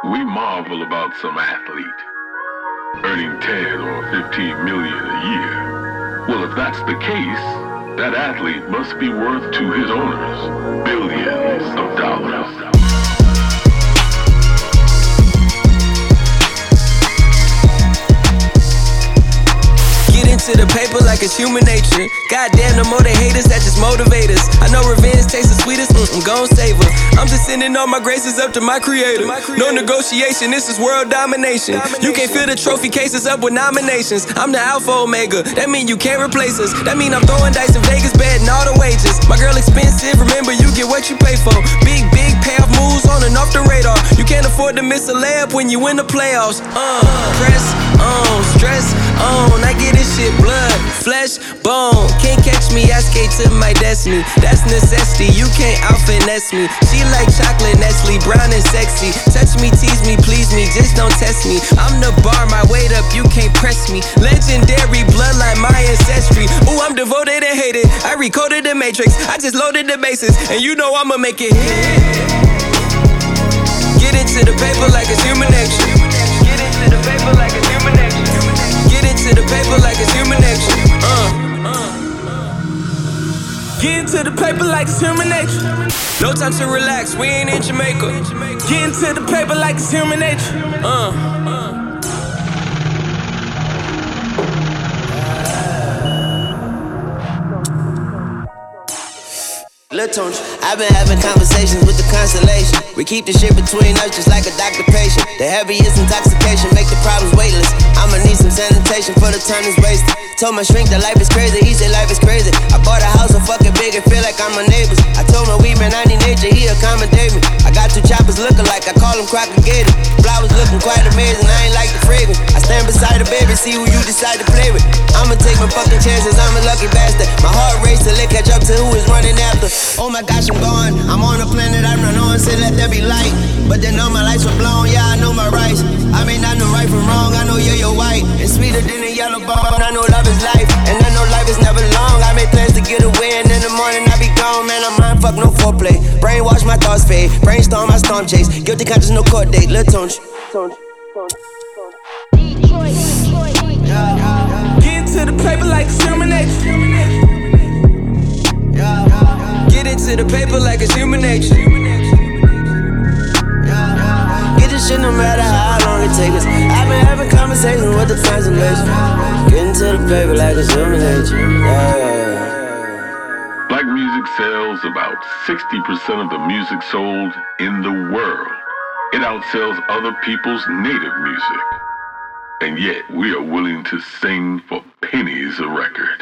We marvel about some athlete earning 10 or 15 million a year. Well, if that's the case, that athlete must be worth to his owners billions of dollars. To the paper like it's human nature. Goddamn, no more they haters, that just motivate us. I know revenge tastes the sweetest, gon' save her. I'm just sending all my graces up to my creator. No negotiation, this is world domination. You can't fill the trophy cases up with nominations. I'm the alpha omega, that mean you can't replace us. That mean I'm throwing dice in Vegas, betting all the wages. My girl expensive, remember you get what you pay for. Big payoff moves on and off the radar. You can't afford to miss a layup when you win the playoffs. Press on, stress on, I get this shit blood, flesh, bone. Can't catch me, I skate to my destiny. That's necessity, you can't out-finesse me. She like chocolate, Nestle, brown and sexy. Touch me, tease me, please me, just don't test me. I'm the bar, my weight up, you can't press me. Legendary bloodline, my ancestry. Ooh, I'm devoted and hated. I recoded the matrix, I just loaded the bases, and you know I'ma make it hit. Get into the paper like it's human nature. Get into the paper like it's human nature. Get into the paper like it's human nature. Get into the paper like it's human nature. No time to relax, we ain't in Jamaica. Get into the paper like it's human nature. Lil Tunch, I've been having conversations with the constellation. We keep the shit between us just like a doctor-patient. The heaviest intoxication make the problems weightless. I'ma need some sanitation for the time is wasted. Told my shrink that life is crazy, he said life is crazy. I bought a house so fucking big and feel like I'm my neighbors. I told my weed man I need nature, he accommodate me. I got two choppers looking like I call them Crocker Gator. Flowers looking quite amazing, I ain't like the fragrance. I stand beside the baby, see who you decide to play with. I'ma take my fucking chances, I'm a lucky bastard. My heart race till it catch up to who is running after. Oh my gosh, I'm gone. I'm on a planet I run on, say let there be light. But then all my lights were blown, yeah, I know my rights. I may not know right from wrong, I know you're white. And sweeter than a yellow bone, I know love is life. And I know life is never long. I make plans to get away, and in the morning I be gone. Man, I'm mind fuck, no foreplay. Brainwash, my thoughts fade. Brainstorm, I storm chase. Guilty conscience, no court date. Lil Tunch. Get into the paper like it's human nature. Get into the paper like it's human nature. Get this shit no matter how long it takes us. I've been having conversations with the translation. Get into the paper like it's human nature. Black music sells about 60% of the music sold in the world. It outsells other people's native music. And yet we are willing to sing for pennies a record.